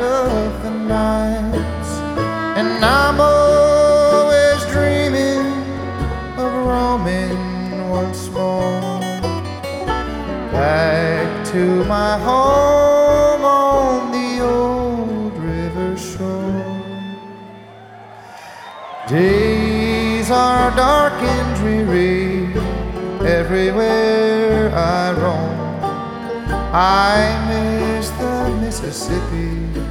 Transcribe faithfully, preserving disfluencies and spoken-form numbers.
of the nights, and I'm always dreaming of roaming once more back to my home on the old river shore. Days are dark and dreary everywhere I roam. I miss the Mississippi